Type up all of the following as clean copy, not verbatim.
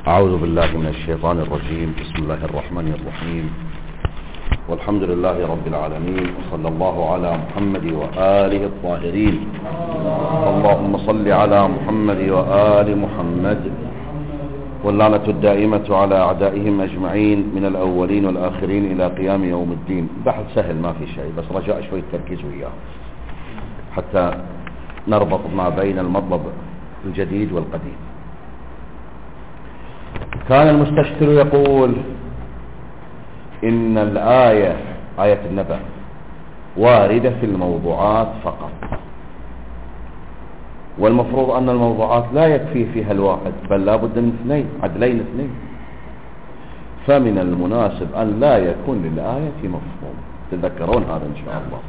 أعوذ بالله من الشيطان الرجيم. بسم الله الرحمن الرحيم، والحمد لله رب العالمين، وصلى الله على محمد وآله الطاهرين. اللهم صل على محمد وآل محمد، واللعنة الدائمة على أعدائهم أجمعين من الأولين والآخرين إلى قيام يوم الدين. بحث سهل ما في شيء، بس رجاء شوي تركيز وياه حتى نربط ما بين المطلب الجديد والقديم. كان المستشكل يقول إن الآية، آية النبأ، واردة في الموضوعات فقط، والمفروض أن الموضوعات لا يكفي فيها الواحد، بل لا بد من اثنين، عدلين اثنين. فمن المناسب أن لا يكون للآية مفهوم. تذكرون هذا إن شاء الله،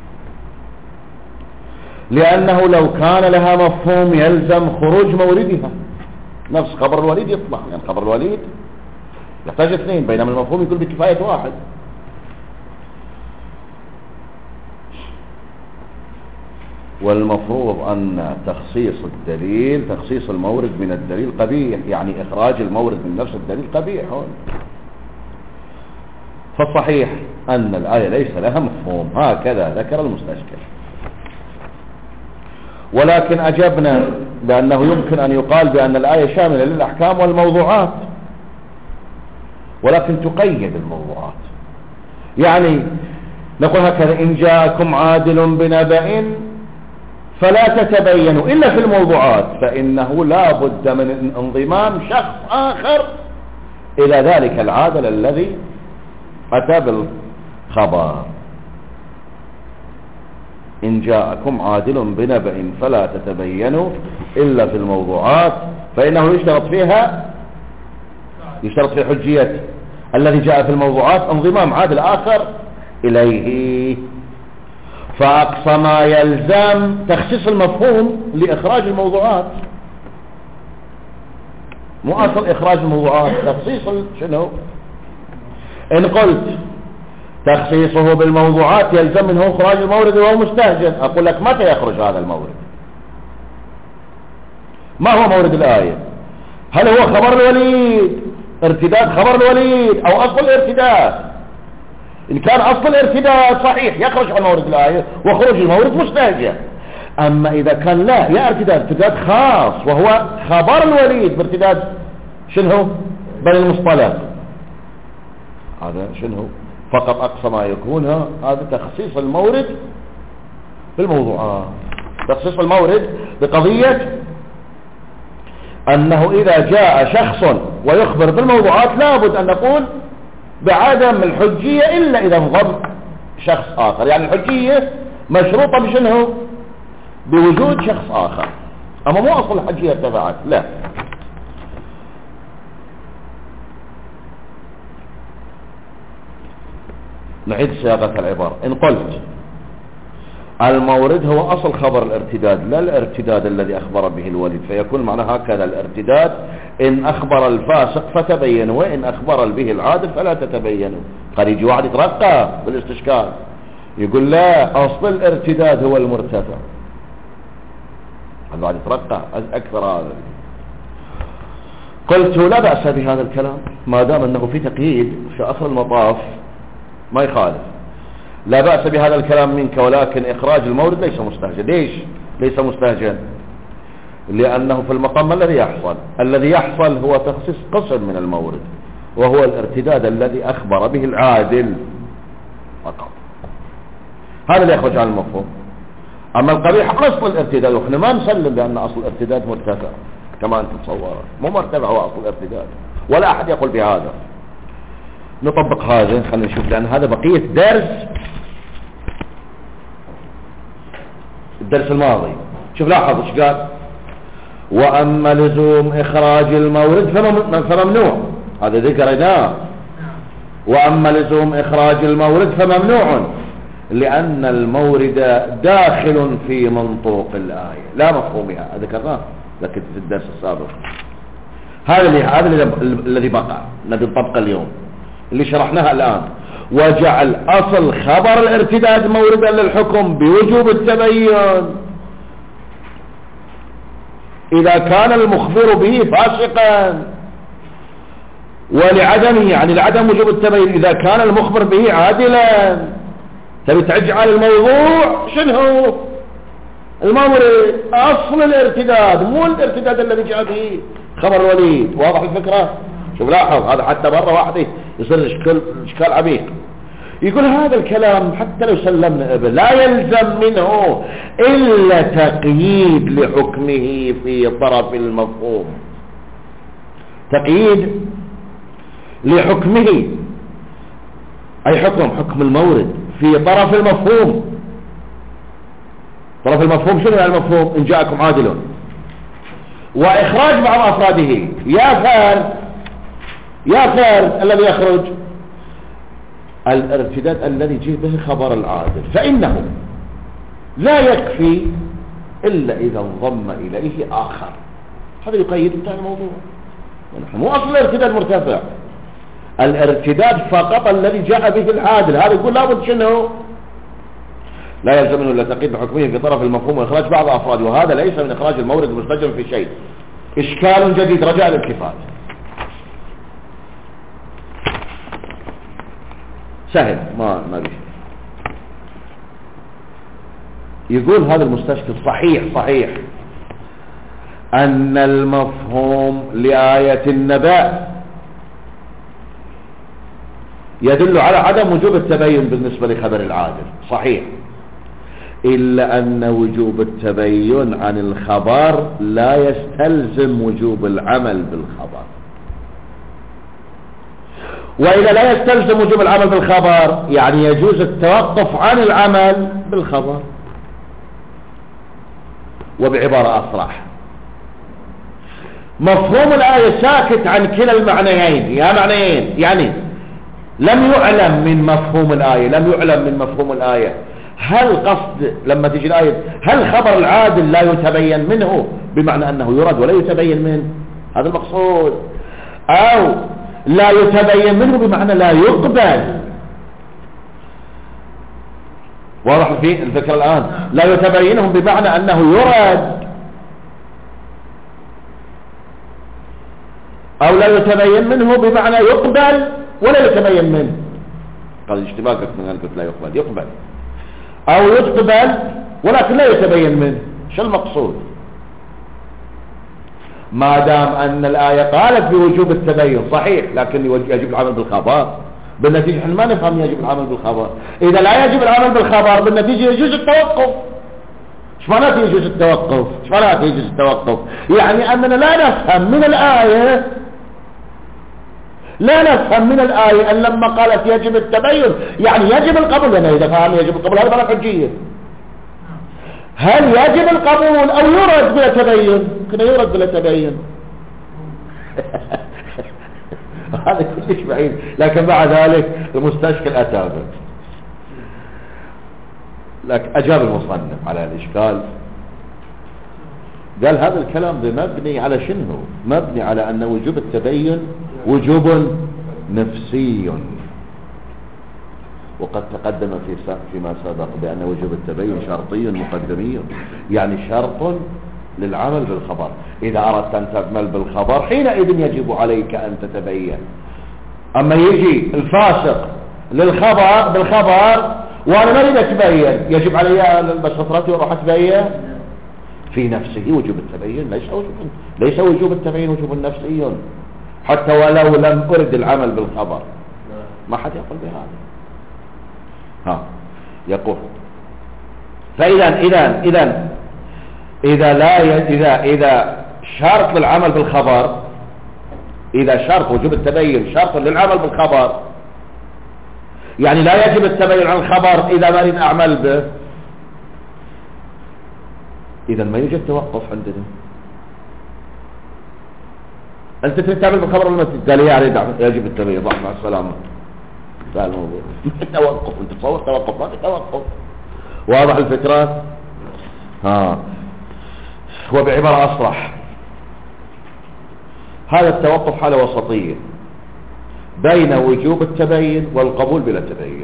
لأنه لو كان لها مفهوم يلزم خروج موردها. نفس خبر الوليد يطلع، يعني خبر الوليد يحتاج اثنين، بينما المفهوم يقول بكفاية واحد. والمفروض أن تخصيص الدليل، تخصيص المورد من الدليل قبيح، يعني إخراج المورد من نفس الدليل قبيح. فالصحيح أن الآية ليس لها مفهوم، هكذا ذكر المستشكل. ولكن أجبنا بأنه يمكن أن يقال بأن الآية شاملة للأحكام والموضوعات، ولكن تقيد الموضوعات. يعني نقول هكذا: إن جاءكم عادل بنبأ فلا تتبينوا إلا في الموضوعات، فإنه لا بد من انضمام شخص آخر إلى ذلك العادل الذي أتى بالخبر. إن جاءكم عادل بنبأ فلا تتبينوا إلا في الموضوعات، فإنه يشترط في حجية الذي جاء في الموضوعات انضمام عادل آخر إليه. فأقصى ما يلزم تخصيص المفهوم لإخراج الموضوعات، مو أصل إخراج الموضوعات، تخصيص شنو؟ إن قلت تخصيصه بالموضوعات يلزم منه إخراج المورد وهو مستهجن، أقول لك متى يخرج هذا المورد؟ ما هو مورد الآية؟ هل هو خبر الوليد، ارتداد خبر الوليد، أو أصل الارتداد؟ إن كان أصل الارتداد صحيح يخرج عن مورد الآية وخروج المورد مستهجن. أما إذا كان لا، يا ارتداد خاص وهو خبر الوليد بارتداد شنو بل المصطلح، هذا شنو فقط أقصى ما يكون هذا تخصيص المورد بالموضوعات. تخصيص المورد بقضية أنه إذا جاء شخص ويخبر بالموضوعات لابد أن نقول بعدم الحجية إلا إذا انضم شخص آخر. يعني الحجية مشروطة بشنو؟ بوجود شخص آخر. أما مو أصل الحجية ارتفعت، لا. نعيد صياغة العبارة. إن قلت المورد هو أصل خبر الارتداد، لا الارتداد الذي أخبر به الوليد، فيكون معنى هكذا: الارتداد إن أخبر الفاسق فتبينوا، وإن أخبر به العادل فلا تتبينوا. قد يجي واحد يترقى بالاستشكال يقول لا، أصل الارتداد هو المرتفع. هذا واحد يترقى أكثر. هذا قلت لا بأس بهذا الكلام ما دام أنه في تقييد في أصل المطاف، ما يخالف، لا بأس بهذا الكلام منك. ولكن إخراج المورد ليس مستهجن. ليش ليس مستهجن؟ لأنه في المقام الذي يحصل هو تخصيص قسم من المورد، وهو الارتداد الذي أخبر به العادل فقط. هذا اللي يخرج عن المفهوم. أما القبيح أصل الارتداد، وإحنا ما نسلم بأن أصل الارتداد مرتفع كما أنت تصور، مو مرتفع هو أصل الارتداد، ولا أحد يقول بهذا. نطبق هذا، خلينا نشوف، لأن هذا بقية الدرس الماضي. شوف لاحظ ايش قال: وأما لزوم إخراج المورد فممنوع. هذا ذكرناه. وأما لزوم إخراج المورد فممنوع لأن المورد داخل في منطوق الآية لا مفهومها. ذكرناه لكن في الدرس السابق. هذا الذي بقى نبي نطبقه اليوم، اللي شرحناها الآن. وجعل أصل خبر الارتداد موردا للحكم بوجوب التبين إذا كان المخبر به فاسقا. ولعدمه يعني لعدم وجوب التبين إذا كان المخبر به عادلا. تبي تجعل الموضوع شنو المورد أصل الارتداد، مو الارتداد الذي جاء به خبر الوليد. واضح الفكرة؟ شوف لاحظ هذا حتى مرة واحدة يصير إشكال عميق. يقول هذا الكلام حتى لو سلمنا لا يلزم منه إلا تقييد لحكمه في طرف المفهوم، تقييد لحكمه أي حكم المورد في طرف المفهوم. طرف المفهوم شنو المفهوم؟ إن جاءكم عادل، وإخراج بعض أفراده. يا فارد الذي يخرج الارتداد الذي جاء به خبر العادل، فإنه لا يكفي إلا إذا انضم إليه آخر. هذا يقيد انتهى الموضوع. مو أصل الارتداد مرتفع، الارتداد فقط الذي جاء به العادل. هذا يقول لابد شنو لا يلزم منه الا تقييد بحكمه في طرف المفهوم واخراج بعض افراده، وهذا ليس من اخراج المورد المستجر في شيء. اشكال جديد رجاء الالتفات. سهل ما بيه. يقول هذا المستشكل صحيح ان المفهوم لآية النبأ يدل على عدم وجوب التبين بالنسبة لخبر العادل، صحيح، إلا أن وجوب التبين عن الخبر لا يستلزم وجوب العمل بالخبر. وإذا لا يستلزم وجوب العمل بالخبر يعني يجوز التوقف عن العمل بالخبر. وبعبارة أصرح، مفهوم الآية ساكت عن كلا المعنيين. يا معنيين يعني لم يعلم من مفهوم الآية هل قصد لما تجي الآية هل خبر العادل لا يتبين منه بمعنى أنه يرد ولا يتبين منه، هذا المقصود، أو لا يتبين منه بمعنى لا يقبل. واضح في الفكرة الآن؟ لا يتبينه بمعنى أنه يرد، أو لا يتبين منه بمعنى يقبل ولا يتبين منه. قال اشتباكك من قلت لا يقبل أو يقبل ولكن لا يتبين منه. شو المقصود؟ ما دام أن الآية قالت بوجوب التبين صحيح، لكن يجب العمل بالخبر، بالنتيجة احنا ما نفهم يجب العمل بالخبر. إذا لا يجب العمل بالخبر بالنتيجة يجوز التوقف. ايش معناته يجوز التوقف؟ ايش معناته يجوز التوقف؟ يعني أننا لا نفهم من الآية أن لما قالت يجب التبين يعني يجب القبول. لأنه إذا فهم يجب القبول هذا بلا حجية. هل يجب القبول أو يرد بلا تبين؟ ممكن يرد بلا تبين. هذا كلش بعيد. لكن مع ذلك المستشكل أتى به. لكن أجاب المصنف على الإشكال، قال هذا الكلام مبني على شنو؟ مبني على أن وجوب التبين وجوب نفسي، وقد تقدم فيما سبق بأن وجوب التبين شرطي مقدمي، يعني شرط للعمل بالخبر. إذا أردت أن تعمل بالخبر حينئذ يجب عليك أن تتبين. أما يجي الفاسق بالخبر وأنا ما أريد أتبين، يجب علي بس فترتي وأروح أتبين؟ في نفسه وجوب التبين ليس وجوب التبين وجوب نفسي، حتى ولو لم أرد العمل بالخبر ما حد يقول بهذا. يقول إذا شرط للعمل بالخبر، إذا شرط وجوب التبين شرط للعمل بالخبر، يعني لا يجب التبين عن الخبر إذا ما أريد أعمل به، إذا ما يوجد توقف عندنا. أنت تريد تعمل بالخبر ولا ما تريد؟ قال يجب التبين. ضع مع السلامة. هذا الموضوع. توقف. أنت تصور توقف؟ ما في توقف. واضح الفكرة؟ وبعبارة أصرح، هذا التوقف حالة وسطية بين وجوب التبين والقبول بلا تبين.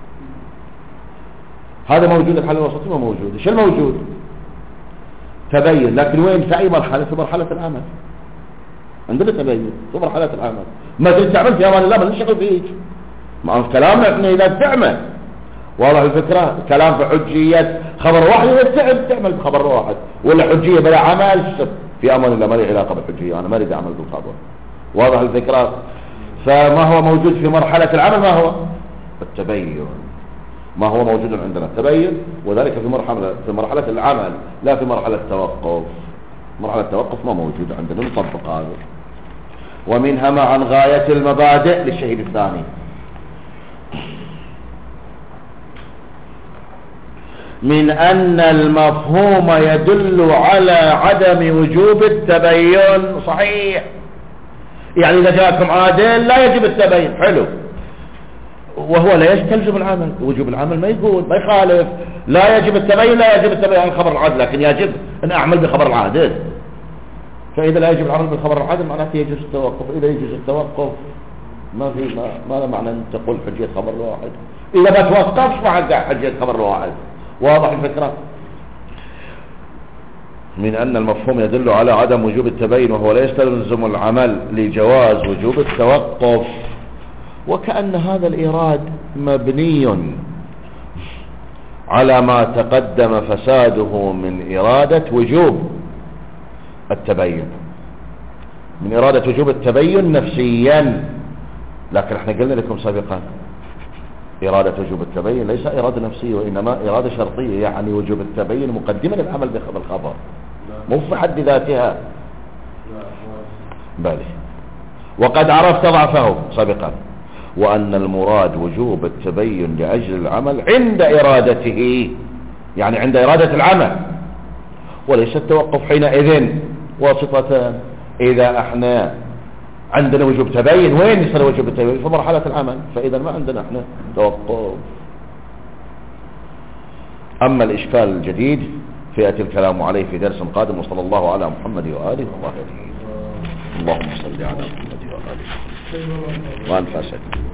هذا موجود الحالة الوسطية وموجود. شو الموجود؟ تبين، لكن وين؟ في أي مرحلة؟ في مرحلة العمل. عندنا تبين في مرحلة العمل. ما تريد تعمل في أمان الله ما نشغل فيك، مع كلامنا احنا إذا تعمل. واضح الفكرة؟ كلام في حجية خبر واحد إذا تعمل بخبر واحد، ولا حجية بلا عمل في أمان الله ما لي علاقة بالحجية، أنا ما أريد أعمل بالخبر. واضح الفكرة؟ فما هو موجود في مرحلة العمل ما هو التبين، ما هو موجود عندنا التبين، وذلك في مرحلة العمل لا في مرحلة التوقف. مرحلة التوقف ما موجود عندنا، نطبق هذا. ومنها مع غاية المبادئ للشهيد الثاني، من أن المفهوم يدل على عدم وجوب التبين. صحيح، يعني إذا جاءكم عادل لا يجب التبين، حلو، وهو لا يستلزم العمل. وجوب العمل ما يقول، ما يخالف، لا يجب التبين، لا يجب التبين عن خبر العادل، لكن يجب أن أعمل بخبر العادل. فإذا لا يجب العمل بالخبر العادل معناته يجوز التوقف. إذا يجوز التوقف ما له معنى أن تقول حجية خبر الواحد. إذا ما توقفش مع حجية خبر الواحد. واضح الفكرة؟ من أن المفهوم يدل على عدم وجوب التبين وهو لا يستلزم العمل لجواز وجوب التوقف. وكأن هذا الإيراد مبني على ما تقدم فساده من إرادة وجوب التبين، من إرادة وجوب التبين نفسيا. لكن احنا قلنا لكم سابقا إرادة وجوب التبين ليس إرادة نفسية، وإنما إرادة شرطية، يعني وجوب التبين مقدما للعمل بالخبر، مو في حد ذاتها. بل وقد عرفت ضعفه سابقا، وأن المراد وجوب التبين لأجل العمل عند إرادته، يعني عند إرادة العمل، وليس التوقف حينئذ واسطة. إذا احنا عندنا وجوب تبين، وين يصير وجوب التبين؟ في مرحلة العمل، فإذا ما عندنا احنا توقف. أما الإشكال الجديد فيأتي الكلام عليه في درس قادم، وصلى الله على محمد وآله وصحبه. اللهم صل على محمد وآله وأنفاسك.